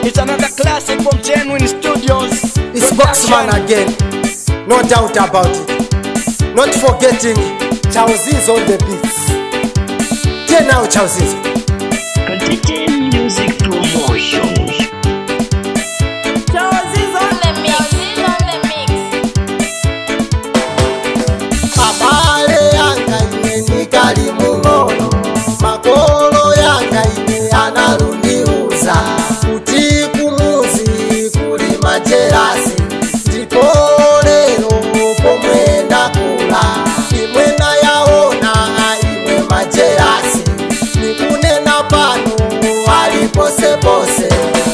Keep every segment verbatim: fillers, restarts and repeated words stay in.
It's another classic from Genuine Studios. It's Boxman again, no doubt about it. Not forgetting Chauziz on the beats. Tell now Chauziz. Contagion Music Promotion. Chauziz on the mix. Chauziz on the mix. Abale yanga ine nikali mumono, makolo yanga ine anaruniuza kuti kumuzi kuli majerasi, ndipo lero pomwe ndakula imwe nayaona imwe majerasi, nikunena pano ali pose pose.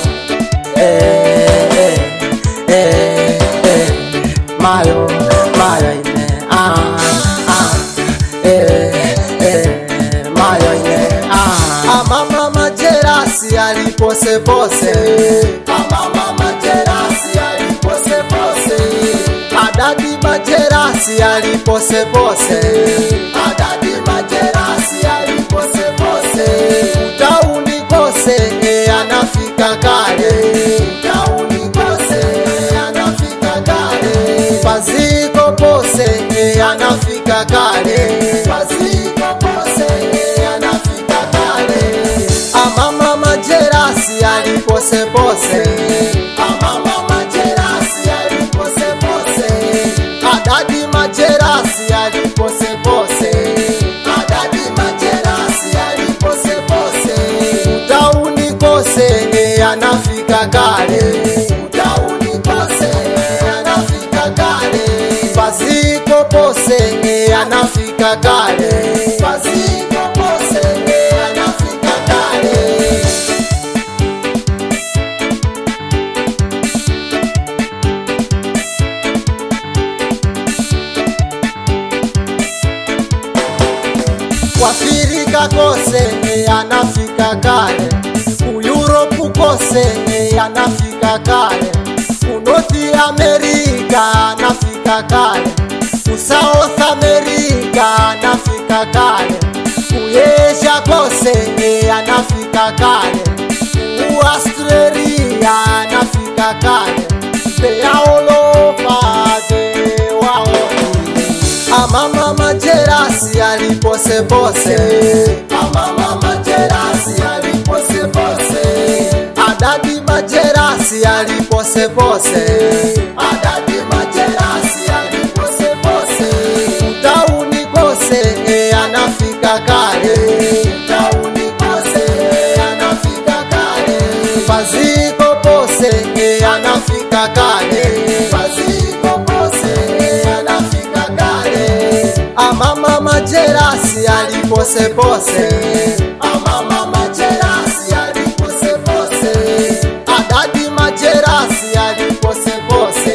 Eh, eh, eh, eh, mayo, mayo ine, ah, ah, eh, eh, mayo ine, ah. Amama majerasi ali pose pose, amama majerasi ali pose pose, adadi majerasi ali pose pose, adadi majerasi ali pose pose. Utauni kose e anafika kale, utauni kose e anafika kale, paziko pose e anafika kale, paziko pose e anafika kale. Amama majerasi ali pose pose, amama majerasi ali pose pose, adadi majerasi ali pose pose, adadi majerasi ali pose pose. Utauni kose e anafika kale, utauni kose e anafika kale, paziko pose e anafika kale, paziko pose e anafika kale. Wafirika kose e anafika kale, ku Europe kose e anafika kale, ku North America anafika kale, ku South America anafika kale, ku Asia kose e anafika kale, ku Australia anafika kale. They are all over the world. Amama majerasi ali pose pose, amama majerasi ali pose pose, adadi majerasi ali pose pose, adadi majerasi ali pose pose. Utauni kose e anafika kale, utauni kose e anafika kale, paziko pose e anafika kale, paziko pose e anafika kale. Amama majerasi ali pose pose, amama majerasi ali pose pose, adadi majerasi ali pose pose,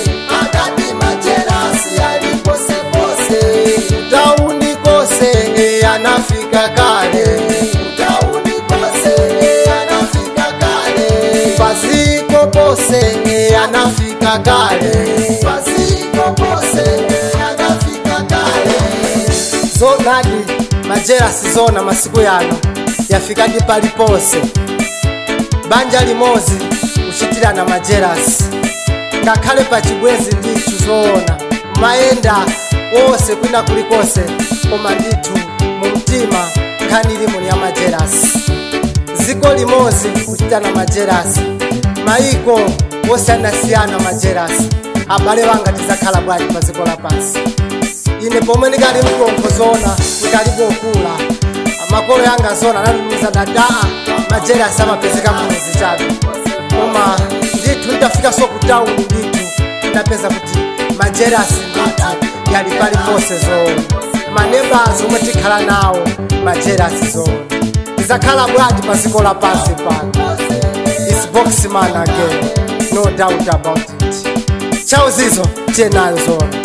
adadi majerasi ali pose pose. Utauni kose e anafika kale, utauni kose e anafika kale, paziko pose e anafika kale, paziko pose e anafika kale. Zonadi majerasi zona masiku yano yafikadi pali pose, banja limozi ushitirana majerasi, ngakhale pachibwezi nditu zona maenda wose kwina kulikose, koma nditu mumtima nkhani limu ya majerasi. Ziko limozi kuchitana majerasi, maiko wose anasiyana majerasi. Abale wanga tizakhala bwali pa ziko lapasi. Ine pomwe ndikali mkonko zona ndikali bokula, amakolo yanga zona nanumiza dadaa majerasi amapezeka mmuzi chabe, koma nditu ndafika so ku town nditu ndapeza kuti majerasi nditu yali pali pose zona. Manebazi omwe tikhala nawo majerasi zona tizakhala bwati pa ziko lapasi pano. It's Boxman again, no doubt about it. Chauziz tenayo zona.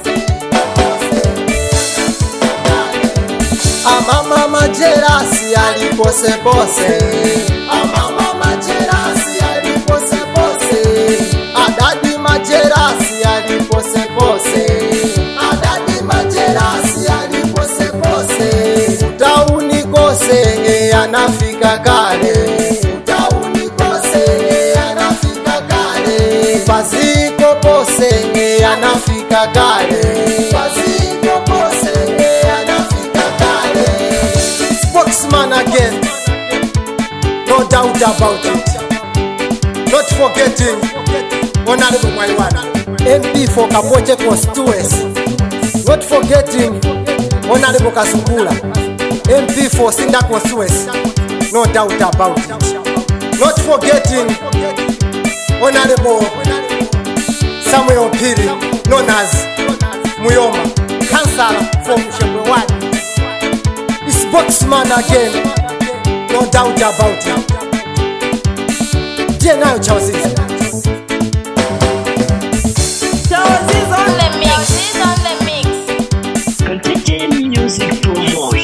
Amama majerasi ali pose pose, amama majerasi ali pose pose, adadi majerasi ali pose pose, adadi majerasi ali pose pose. Utauni kose e anafika kale, utauni kose anafika kale. Pasipopose anafika kale. Spokesman again, no doubt about it. Not forgetting Honorable Mwaiwana, M P for Kapoche constituency. Not forgetting Honorable Kasungula, M P for Sinda constituency. No doubt about it. Not forgetting Honorable Samuel Piri, known as Muyoma, Councillor from Shemwe one. Spokesman again, no doubt about it. Dear now, Chauzizo. Chauzizo on the mix. Chauzizo on the mix. Contagion Music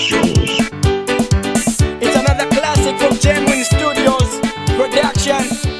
Promotions. It's another classic from Genuine Studios Production.